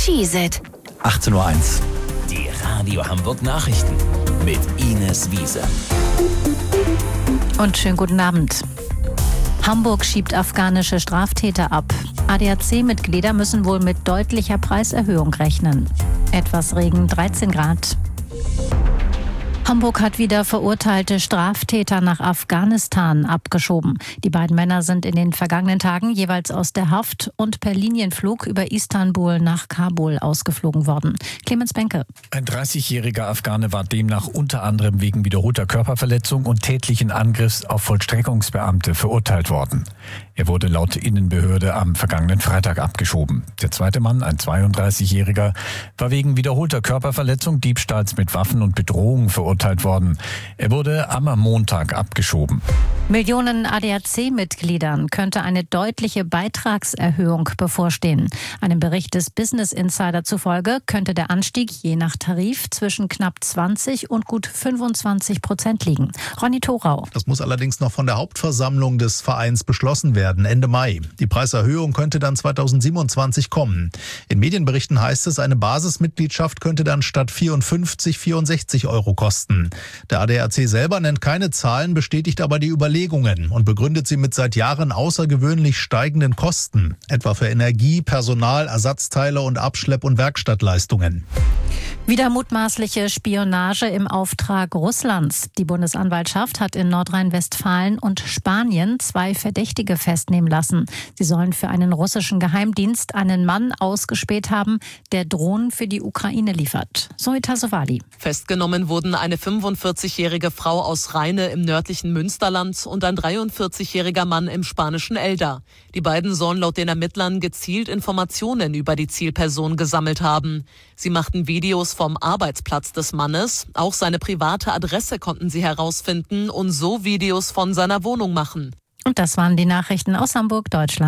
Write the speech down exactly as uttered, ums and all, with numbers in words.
Schießet. achtzehn Uhr eins. Die Radio Hamburg Nachrichten mit Ines Wiese. Und schönen guten Abend. Hamburg schiebt afghanische Straftäter ab. A D A C-Mitglieder müssen wohl mit deutlicher Preiserhöhung rechnen. Etwas Regen, dreizehn Grad. Hamburg hat wieder verurteilte Straftäter nach Afghanistan abgeschoben. Die beiden Männer sind in den vergangenen Tagen jeweils aus der Haft und per Linienflug über Istanbul nach Kabul ausgeflogen worden. Clemens Benke. Ein dreißigjähriger Afghane war demnach unter anderem wegen wiederholter Körperverletzung und tätlichen Angriffs auf Vollstreckungsbeamte verurteilt worden. Er wurde laut Innenbehörde am vergangenen Freitag abgeschoben. Der zweite Mann, ein zweiunddreißigjähriger, war wegen wiederholter Körperverletzung, Diebstahls mit Waffen und Bedrohung verurteilt worden. Er wurde am Montag abgeschoben. Millionen A D A C-Mitgliedern könnte eine deutliche Beitragserhöhung bevorstehen. Einem Bericht des Business Insider zufolge könnte der Anstieg je nach Tarif zwischen knapp zwanzig und gut fünfundzwanzig Prozent liegen. Ronny Thorau. Das muss allerdings noch von der Hauptversammlung des Vereins beschlossen werden, Ende Mai. Die Preiserhöhung könnte dann zweitausendsiebenundzwanzig kommen. In Medienberichten heißt es, eine Basismitgliedschaft könnte dann statt vierundfünfzig vierundsechzig Euro kosten. Der A D A C selber nennt keine Zahlen, bestätigt aber die Überlegungen und begründet sie mit seit Jahren außergewöhnlich steigenden Kosten, etwa für Energie, Personal, Ersatzteile und Abschlepp- und Werkstattleistungen. Wieder mutmaßliche Spionage im Auftrag Russlands. Die Bundesanwaltschaft hat in Nordrhein-Westfalen und Spanien zwei Verdächtige festnehmen lassen. Sie sollen für einen russischen Geheimdienst einen Mann ausgespäht haben, der Drohnen für die Ukraine liefert. Zoe Tassovali. Festgenommen wurden eine fünfundvierzigjährige Frau aus Rheine im nördlichen Münsterland und ein dreiundvierzigjähriger Mann im spanischen Elda. Die beiden sollen laut den Ermittlern gezielt Informationen über die Zielperson gesammelt haben. Sie machten Videos vom Arbeitsplatz des Mannes. Auch seine private Adresse konnten sie herausfinden und so Videos von seiner Wohnung machen. Und das waren die Nachrichten aus Hamburg, Deutschland.